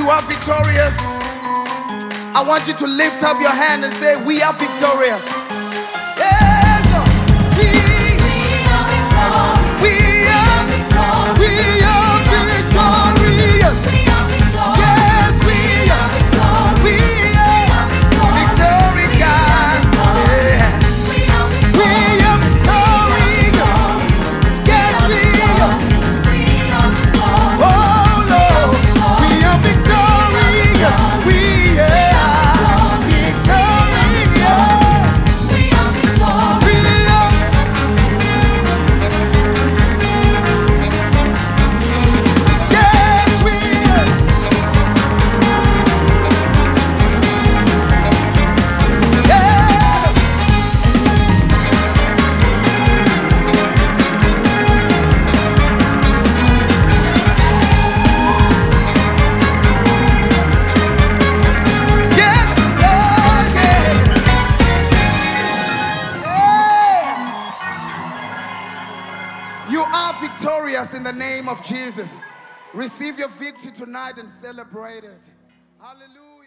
you are victorious, I want you to lift up your hand and say, we are victorious. Yes, Lord. We are victorious. We are victorious. Yes, we are. We are victory, God. Yeah. We are victorious. Yes, we are. Oh, Lord. We are victorious. We are victorious. We are. Yes, we are. Yes, Lord, yeah. You are victorious in the name of Jesus. Receive your victory tonight and celebrate it. Hallelujah.